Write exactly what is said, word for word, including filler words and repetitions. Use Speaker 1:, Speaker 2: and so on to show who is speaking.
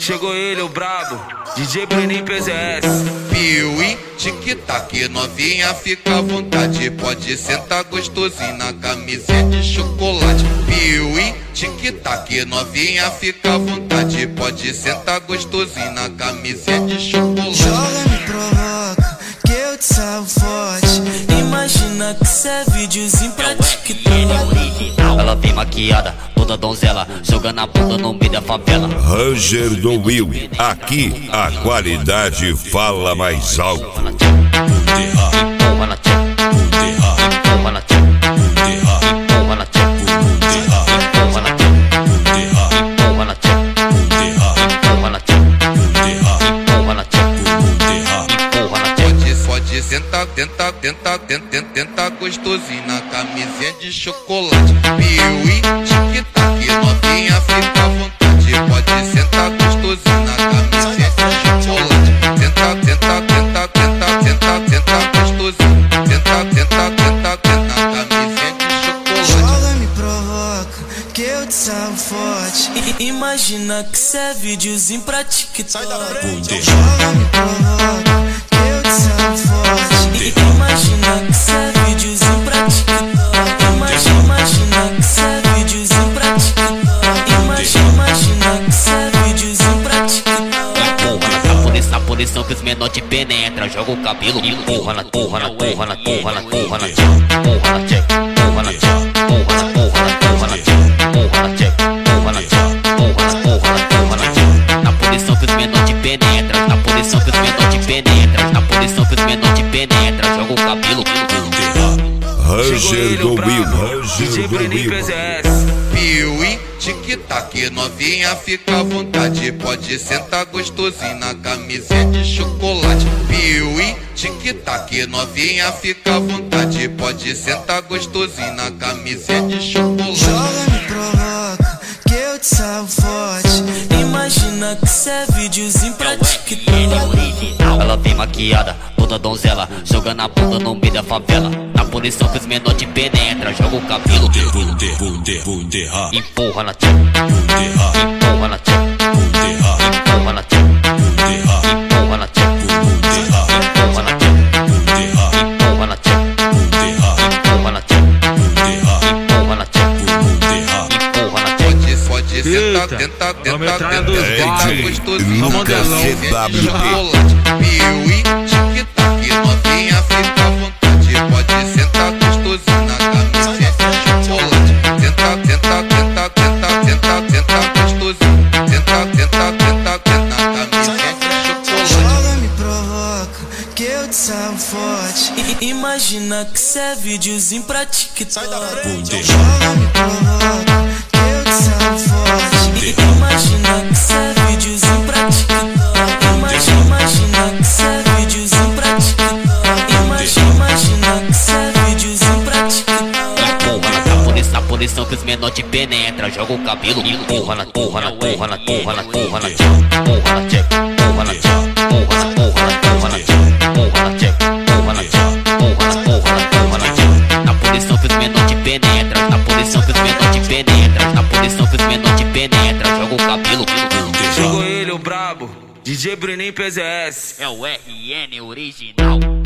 Speaker 1: Chegou ele, o brabo, D J Bruninho P Z S.
Speaker 2: Piuí, tic-tac, novinha, fica à vontade. Pode sentar gostosinho na camisinha de chocolate. Piuí, tic-tac, novinha, fica à vontade. Pode sentar gostosinho na camisinha de chocolate.
Speaker 3: Joga, me provoca, que eu te salvo forte. Imagina que cê é videozinho pra TikTok.
Speaker 4: Ela vem maquiada, toda donzela, jogando a bunda no meio da favela.
Speaker 5: Ranger do Will, aqui a qualidade fala mais alto.
Speaker 2: Pode sentar, tenta, tenta, tenta, tenta gostosinho na camisinha de chocolate. Piuí, tic-tac, novinha, fica à vontade. Pode sentar gostosinho na camisinha de chocolate. Tenta, tenta, tenta, tenta, tenta, tenta gostosinho. Tenta, tenta, tenta, tenta na camisinha de chocolate.
Speaker 3: Joga, me provoca, que eu te salvo forte. I Imagina que cê é videozinho pra TikTok. Sai da frente. Joga, me provoca, que eu te salvo forte. Imagina que cê é videozinho pra TikTok. Imagina, imagina que cê é videozinho pra TikTok. Imagina, imagina que cê é videozinho pra TikTok.
Speaker 4: Empurra na posição, posição que os menores te penetram. Joga o cabelo, empurra na porra, na porra, na porra, na porra, na tcheca. Porra na tcheca, porra na tcheca. Porra na porra, na porra, na tcheca. Porra na tcheca, porra na tcheca. Porra na porra, na porra, na tcheca. Na posição que os menores te penetram. Na posição que os menores te penetram. Na posição que os menores te penetram. Joga o cabelo.
Speaker 5: Ranger do Will,
Speaker 1: D J
Speaker 5: Ranger do
Speaker 1: Bruninho P
Speaker 5: Will.
Speaker 1: Z S.
Speaker 2: Piuí, tic-tac, novinha, fica à vontade. Pode sentar gostosinho na camisinha de chocolate. Piuí, tic-tac, novinha, fica à vontade. Pode sentar gostosinho na camisinha de chocolate.
Speaker 3: Joga, me provoca, que eu te salvo forte. Imagina que cê é videozinho pra TikTok.
Speaker 4: Ela vem maquiada, toda donzela, jogando a bunda no meio da favela. Na posição que os menores te penetram. Joga o cabelo, empurra na tcheca. Empurra na tcheca. Empurra na tcheca. Empurra na tcheca. Empurra na tcheca. Empurra na tcheca. Empurra na tcheca. Empurra na tcheca. Empurra na tcheca.
Speaker 2: Pode, pode sentar,
Speaker 1: Eita,
Speaker 2: tenta, tenta,
Speaker 1: vamos entrar
Speaker 2: tenta,
Speaker 1: dos
Speaker 2: tenta
Speaker 1: bares.
Speaker 2: gostosinho na
Speaker 5: Lucas
Speaker 2: camisinha
Speaker 5: C
Speaker 2: de
Speaker 5: W P.
Speaker 2: chocolate. Piuí, tic-tac, novinha, fica à vontade. Pode sentar gostosinho na camisinha de chocolate. Tenta, tenta, tenta, tenta, tenta, tenta gostosinho. Tenta, tenta, tenta, tenta na camisinha de chocolate.
Speaker 3: Joga, me provoca, que eu te salvo forte. I Imagina que cê é videozinho pra TikTok. Joga, me provoca, que eu te salvo forte. I Imagina que cê é videozinho pra TikTok. Imagina, imagina que cê é videozinho pra TikTok. Imagina, imagina que cê é videozinho pra TikTok.
Speaker 4: Empurra na posição, posição que os menores te penetram. Joga o cabelo, empurra na porra, na porra, na porra, na porra, na tcheca. Porra na tcheca, porra na tcheca. Porra na porra, na porra, na tcheca. Porra na tcheca, porra na tcheca. Porra na porra, na porra, na tcheca. Na posição que os menores te penetram. Na posição que os menores te penetram. Na posição que os menores te penetram. Joga o cabelo.
Speaker 1: Chegou ele, o brabo, D J Bruninho P Z S.
Speaker 4: É o R N original.